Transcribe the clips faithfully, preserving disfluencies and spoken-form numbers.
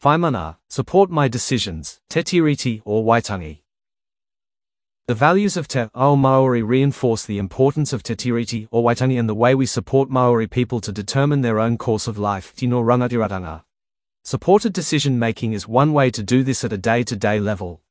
Faimana, support my decisions, Te Tiriti or Waitangi. The values of Te Ao Maori reinforce the importance of Te Tiriti or Waitangi and the way we support Maori people to determine their own course of life, Tino Rangatiratanga. Supported decision-making is one way to do this at a day-to-day level.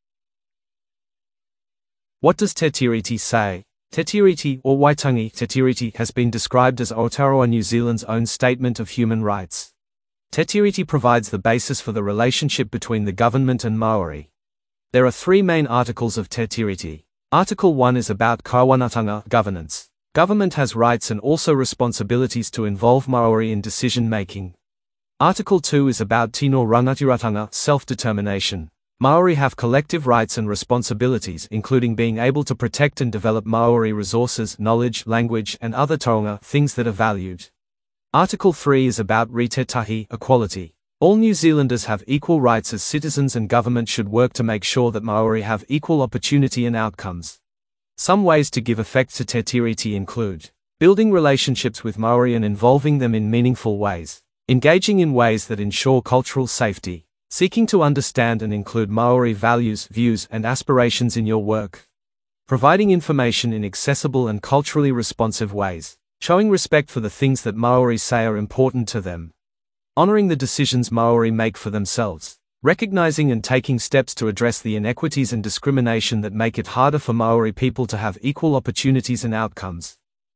What does Te Tiriti say? Te Tiriti or Waitangi Te Tiriti has been described as Aotearoa New Zealand's own statement of human rights. Te Tiriti provides the basis for the relationship between the government and Maori. There are three main articles of Te Tiriti. Article one is about Kawanatanga governance. Government has rights and also responsibilities to involve Maori in decision-making. Article two is about Tino Rangatiratanga self-determination. Maori have collective rights and responsibilities, including being able to protect and develop Maori resources, knowledge, language, and other taonga, things that are valued. Article three is about Ritetahi, equality. All New Zealanders have equal rights as citizens and government should work to make sure that Maori have equal opportunity and outcomes. Some ways to give effect to Te Tiriti include building relationships with Maori and involving them in meaningful ways, engaging in ways that ensure cultural safety, seeking to understand and include Maori values, views, and aspirations in your work, providing information in accessible and culturally responsive ways, showing respect for the things that Maori say are important to them, honoring the decisions Maori make for themselves, recognizing and taking steps to address the inequities and discrimination that make it harder for Maori people to have equal opportunities and outcomes.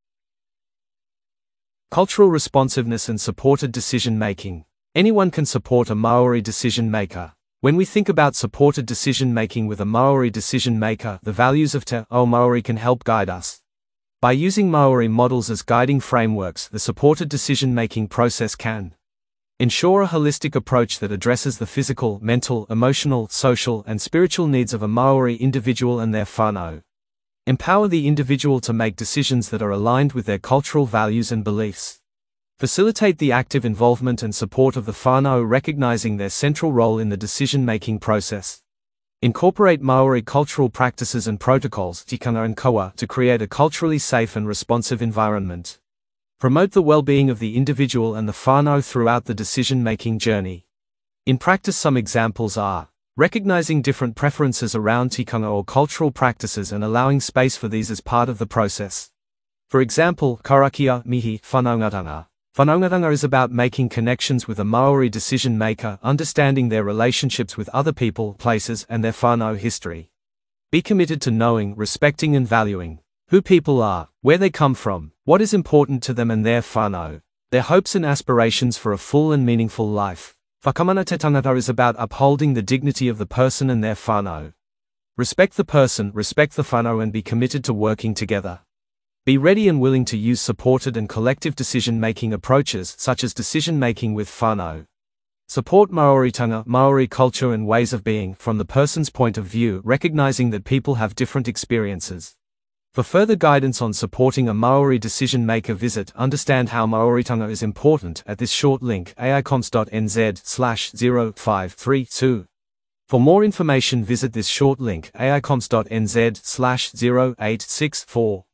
Cultural responsiveness and supported decision-making. Anyone can support a Maori decision-maker. When we think about supported decision-making with a Maori decision-maker, the values of Te Ao Maori can help guide us. By using Maori models as guiding frameworks, the supported decision-making process can ensure a holistic approach that addresses the physical, mental, emotional, social, and spiritual needs of a Maori individual and their whānau. Empower the individual to make decisions that are aligned with their cultural values and beliefs. Facilitate the active involvement and support of the whānau, recognizing their central role in the decision-making process. Incorporate Maori cultural practices and protocols, tikanga and koa, to create a culturally safe and responsive environment. Promote the well-being of the individual and the whānau throughout the decision-making journey. In practice, some examples are recognizing different preferences around tikanga or cultural practices and allowing space for these as part of the process. For example, karakia mihi whanaungatanga. Whanaungatanga is about making connections with a Maori decision-maker, understanding their relationships with other people, places, and their whānau history. Be committed to knowing, respecting and valuing who people are, where they come from, what is important to them and their whānau, their hopes and aspirations for a full and meaningful life. Whakamana te tangata is about upholding the dignity of the person and their whānau. Respect the person, respect the whānau, and be committed to working together. Be ready and willing to use supported and collective decision-making approaches, such as decision-making with whānau. Support Maoritanga, Maori culture and ways of being, from the person's point of view, recognizing that people have different experiences. For further guidance on supporting a Maori decision-maker, visit Understand How Maoritanga is Important at this short link, aicoms.nz slash zero five three two. For more information, visit this short link, aicoms.nz slash zero eight six four.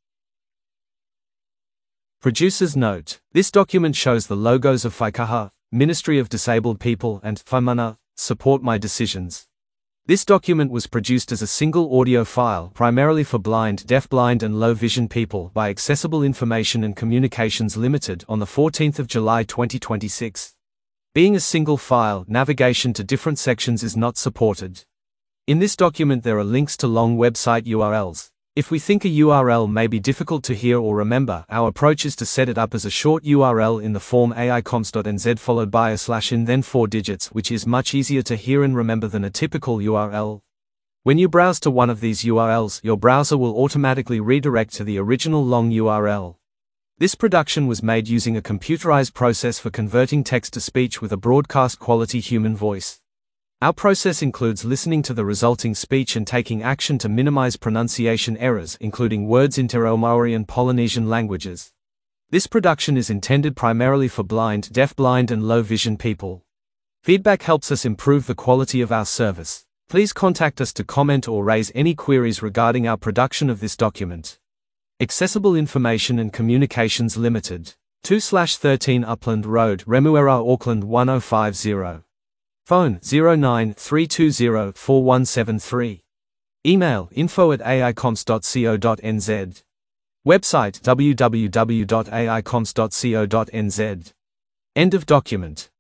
Producer's note: this document shows the logos of Whaikaha, Ministry of Disabled People, and Faimana, Support My Decisions. This document was produced as a single audio file, primarily for blind, deafblind and low vision people, by Accessible Information and Communications Limited on the fourteenth of July twenty twenty-six. Being a single file, navigation to different sections is not supported. In this document there are links to long website U R Ls. If we think a U R L may be difficult to hear or remember, our approach is to set it up as a short U R L in the form aicoms.nz followed by a slash in then four digits, which is much easier to hear and remember than a typical U R L. When you browse to one of these U R Ls, your browser will automatically redirect to the original long U R L. This production was made using a computerized process for converting text to speech with a broadcast quality human voice. Our process includes listening to the resulting speech and taking action to minimize pronunciation errors, including words in Te Reo Maori and Polynesian languages. This production is intended primarily for blind, deafblind and low vision people. Feedback helps us improve the quality of our service. Please contact us to comment or raise any queries regarding our production of this document. Accessible Information and Communications Limited, two thirteen Upland Road, Remuera, Auckland one oh five zero. Phone zero nine three two zero four one seven three. Email info at a i comps dot co dot n z. Website w w w dot a i comps dot co dot n z. End of document.